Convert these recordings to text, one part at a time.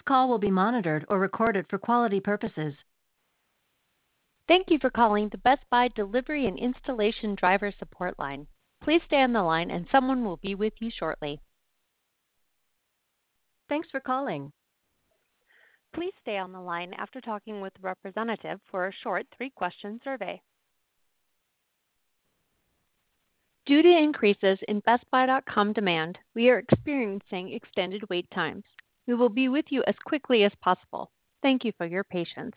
call will be monitored or recorded for quality purposes. Thank you for calling the Best Buy Delivery and Installation Driver Support Line. Please stay on the line and someone will be with you shortly. Thanks for calling. Please stay on the line after talking with the representative for a short 3-question survey. Due to increases in BestBuy.com demand, we are experiencing extended wait times. We will be with you as quickly as possible. Thank you for your patience.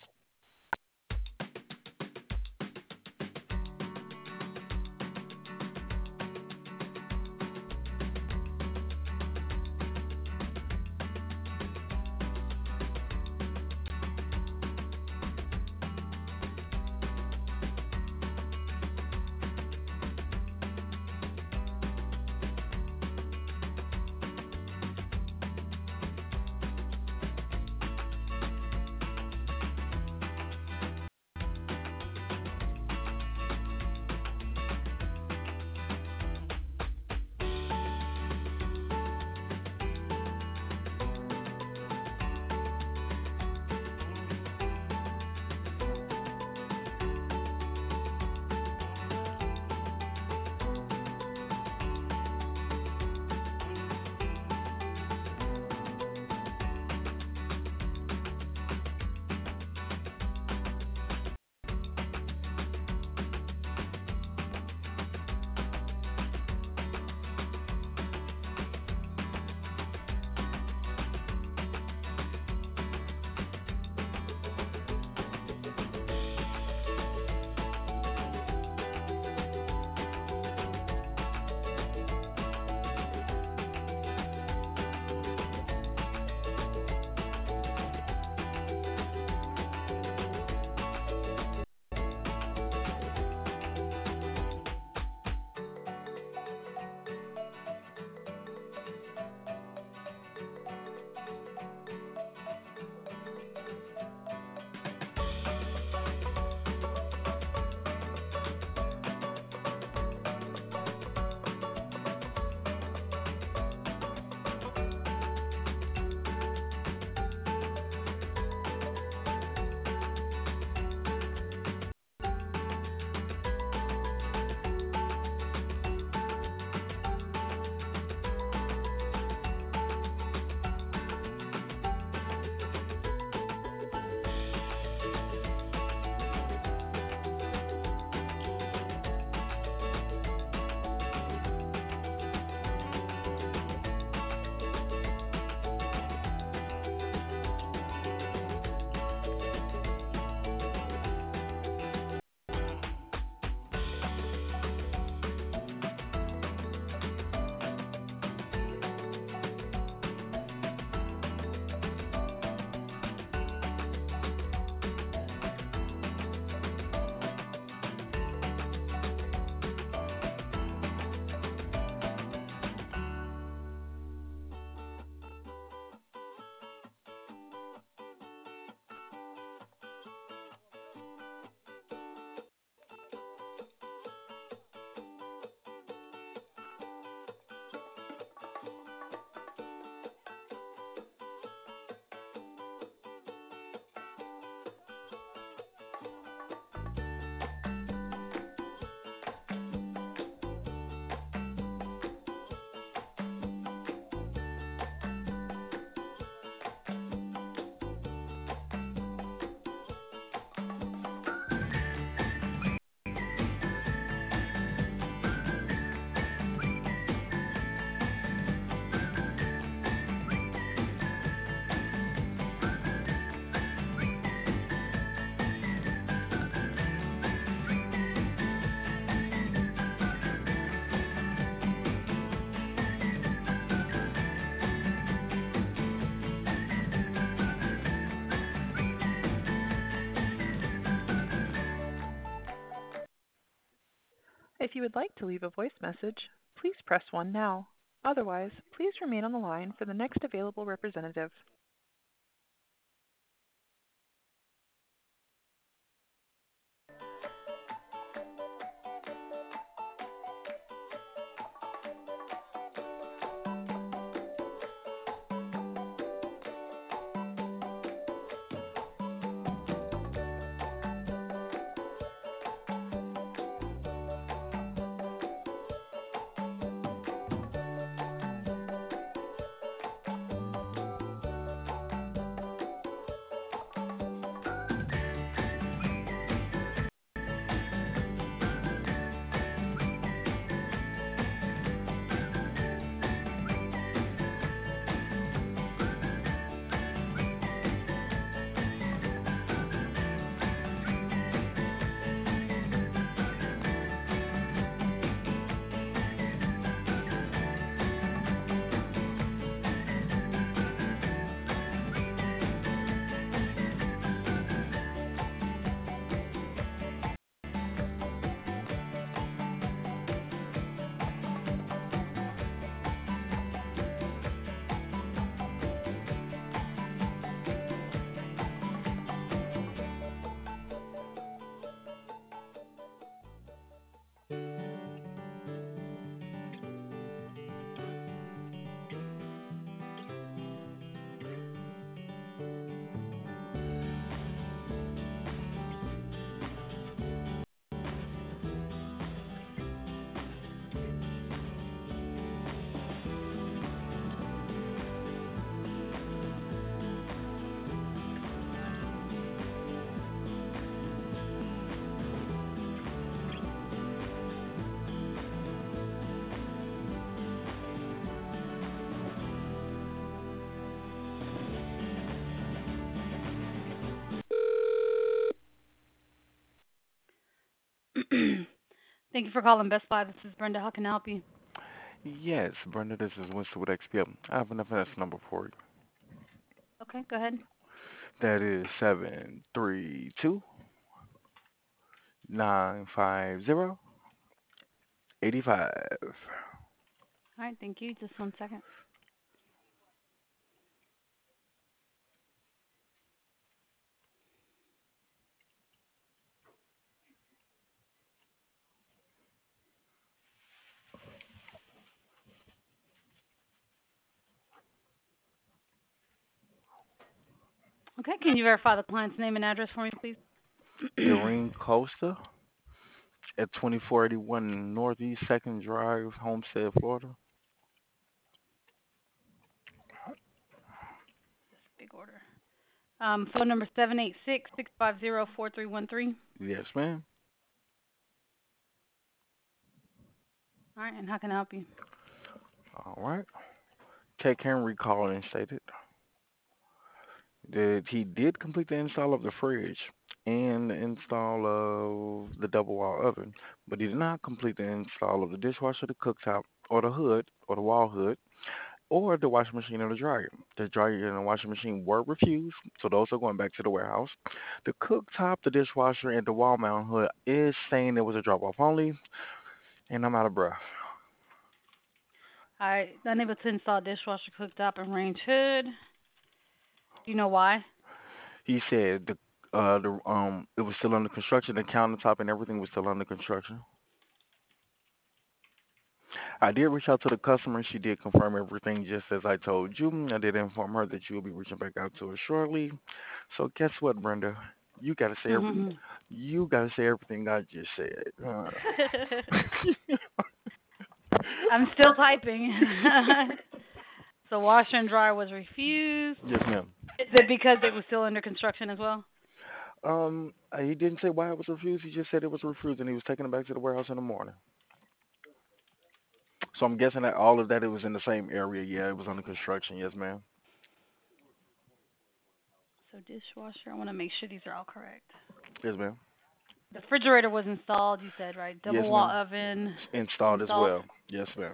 If you would like to leave a voice message, please press 1 now. Otherwise, please remain on the line for the next available representative. Thank you for calling Best Buy. This is Brenda. How can I help you? Yes, Brenda, this is Winston with XPM. I have an FNS number for you. Okay, go ahead. That is 732-950-85. All right, thank you. Just 1 second. Okay, can you verify the client's name and address for me, please? Doreen Costa at 2481 Northeast 2nd Drive, Homestead, Florida. Big order. Phone number 786-650-4313. Yes, ma'am. All right, and how can I help you? All right. Tech Henry called and stated that he did complete the install of the fridge and the install of the double wall oven, but he did not complete the install of the dishwasher, the cooktop, or the hood, or the wall hood, or the washing machine or the dryer. The dryer and the washing machine were refused, so those are going back to the warehouse. The cooktop, the dishwasher, and the wall mount hood is saying it was a drop off only, and I'm out of breath. All right, unable to install dishwasher, cooktop, and range hood. Do you know why? He said it was still under construction, the countertop and everything was still under construction. I did reach out to the customer. She did confirm everything just as I told you. I did inform her that you will be reaching back out to her shortly. So guess what, Brenda? You gotta say you gotta say everything I just said. I'm still typing. So washer and dryer was refused. Yes, ma'am. Is it because it was still under construction as well? He didn't say why it was refused. He just said it was refused, and he was taking it back to the warehouse in the morning. So I'm guessing that all of that it was in the same area. Yeah, it was under construction. Yes, ma'am. So dishwasher, I want to make sure these are all correct. Yes, ma'am. The refrigerator was installed, you said, right? Yes, Double wall ma'am. oven Installed as installed. well. Yes, ma'am.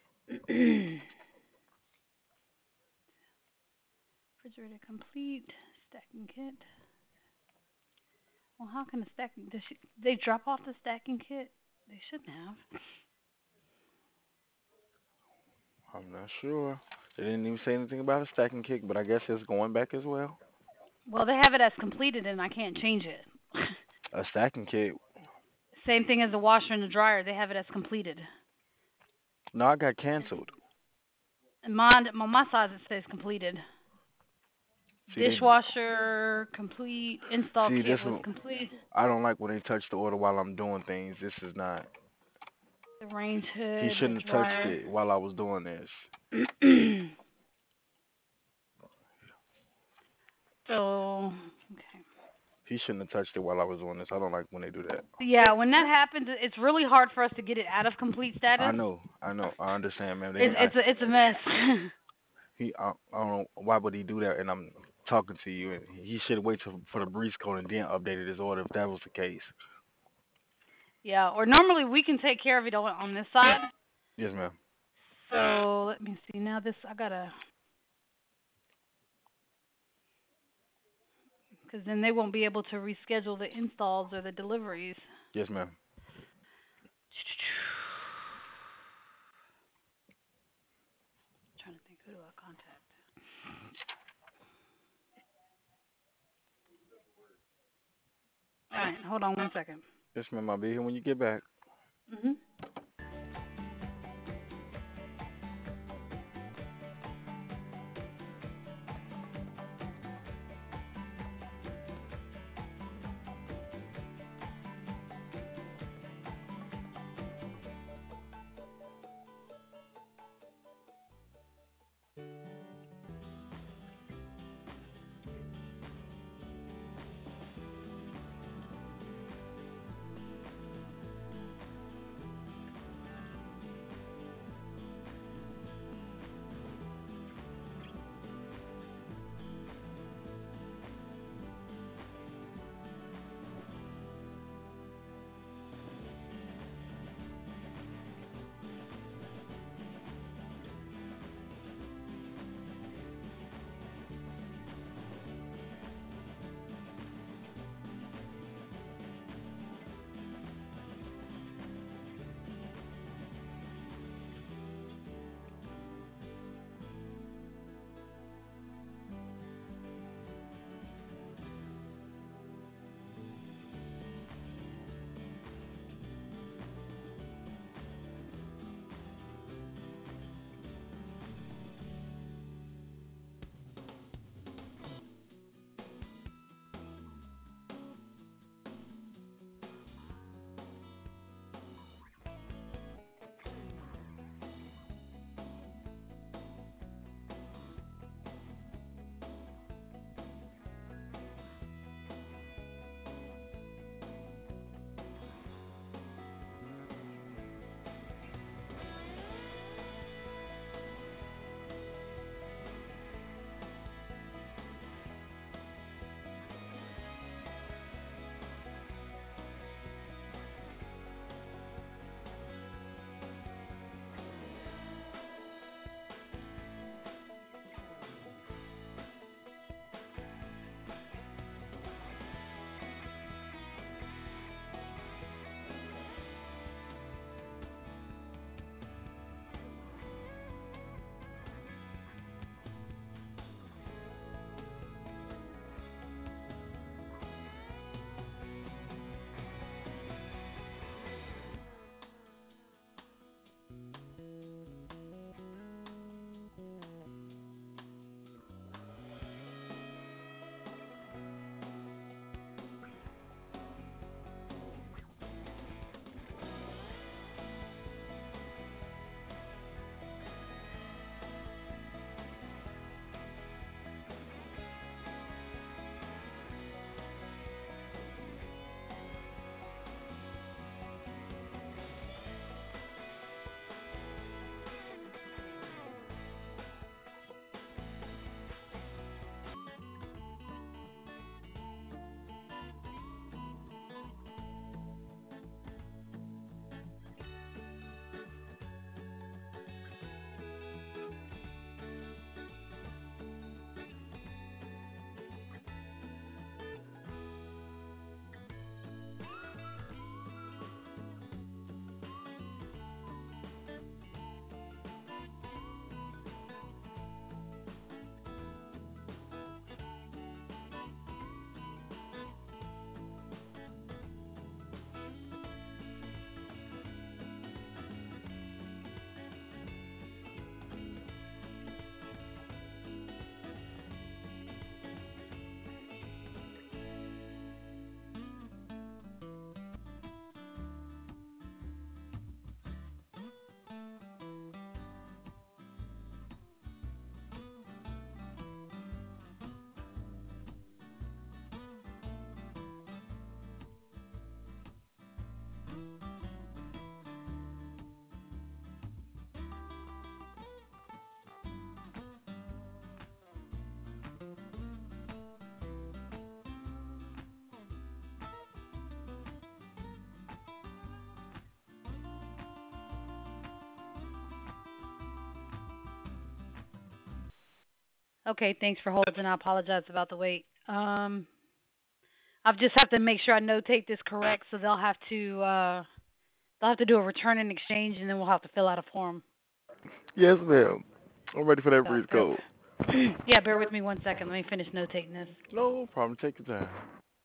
Refrigerator complete. Stacking kit. Well, how can the stacking? They drop off the stacking kit? They shouldn't have. I'm not sure. They didn't even say anything about a stacking kick, but I guess it's going back as well. Well, they have it as completed, and I can't change it. A stacking kick. Same thing as the washer and the dryer. They have it as completed. No, I got canceled. And mine, on my side, it says completed. See, they Dishwasher complete. Install see this kit was one. complete. I don't like when they touch the order while I'm doing things. This is not. The range He hood, the shouldn't have touched dryer. it while I was doing this. So, okay. He shouldn't have touched it while I was doing this. I don't like when they do that. Yeah, when that happens, it's really hard for us to get it out of complete I status. know, I know, I understand, man. It's a mess. I don't know why would he do that. And I'm talking to you, and he should wait for the breeze code and then updated his order if that was the case. Yeah, or normally we can take care of it on this side. Yes, ma'am. So let me see. Now this I gotta, because then they won't be able to reschedule the installs or the deliveries. Yes, ma'am. Trying to think, who do I contact? All right, hold on 1 second. Yes, ma'am. I'll be here when you get back. Mhm. Okay, thanks for holding. I apologize about the wait. I just have to make sure I notate this correct, so they'll have to do a return and exchange, and then we'll have to fill out a form. Yes, ma'am. I'm ready for that So breeze code. yeah, bear with me 1 second. Let me finish notating this. No problem. Take your time.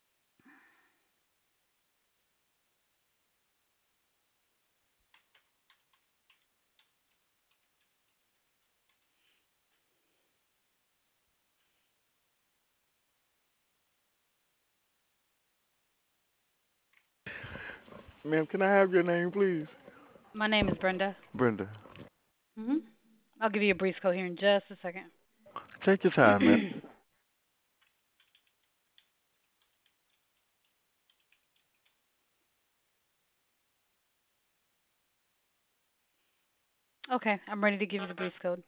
Ma'am, can I have your name, please? My name is Brenda. Brenda. I'll give you a breeze code here in just a second. Take your time, ma'am. Okay, I'm ready to give you the breeze code.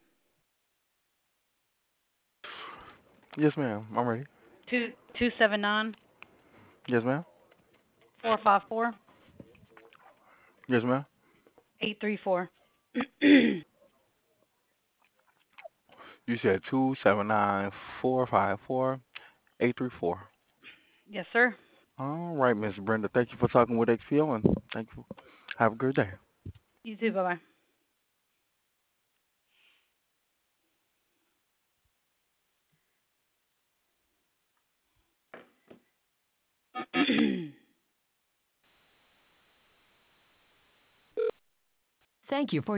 Yes, ma'am. I'm ready. 279 Yes, ma'am. 454 Yes, ma'am. 834. You said 279-454-834. Yes, sir. All right, Miss Brenda. Thank you for talking with XPO, and thank you. Have a good day. You too. Bye bye. Thank you for